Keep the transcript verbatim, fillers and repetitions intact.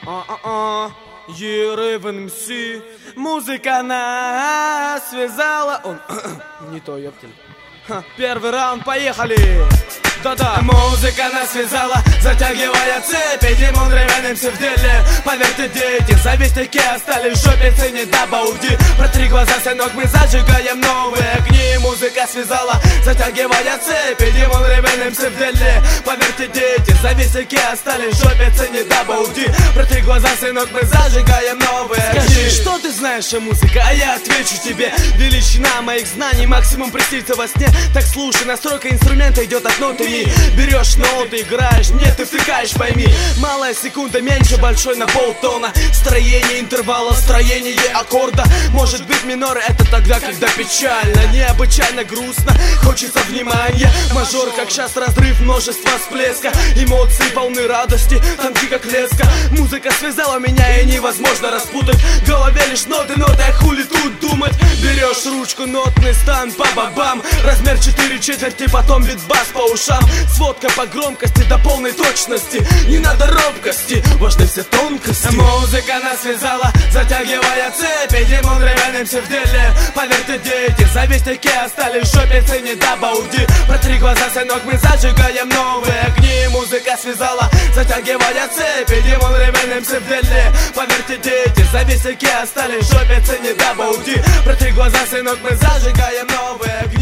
А-а-а, Еревен МС. Музыка нас связала. Он не то, ёптель. Ха, первый раунд, поехали. Да-да. Музыка нас связала, затягивая цепи. Димон Ревен МС в деле. Поверьте, дети, завистники остались в жопе, цене до бауди. Протри глаза, сынок, мы зажигаем новые огни. Музыка связала, затягивая цепи. Димон Ревен МС в деле. Поверьте, дети, завистники остались в жопе, цене до бауди. Протри глаза, сынок, мы зажигаем новые огни. Скажи, что ты знаешь о музыке, а я отвечу тебе. Величина моих знаний, максимум приснится во сне. Так слушай, настройка инструмента идет от ноты. Берешь ноты, играешь, нет, ты втыкаешь, пойми. Малая секунда меньше большой на полтона. Строение интервала, строение аккорда. Может быть минор это тогда, когда печально, необычайно грустно, хочется внимания. Мажор, как сейчас разрыв, множество всплеска. Эмоции полны радости, танки как леска. Музыка связала меня и невозможно распутать. В голове лишь ноты, ноты, а хули тут думать. Берешь ручку, нотный стан, ба-ба-бам. Размер четыре четверти, потом бит-бас по ушам. Сводка по громкости до полной точности. Не надо робкости, важны все тонкости. Музыка нас связала, затягивая цепи. Димон Ревен МС в деле. Поверьте, дети, завистники остались в жопе, цене до бауди. Протри глаза, сынок, мы зажигаем новые огни. Музыка связала, затягивая цепи. Димон Ревен МС в деле. Поверьте, дети, завистники остались в жопе, цене до бауди. Протри глаза, сынок, мы зажигаем новые огни.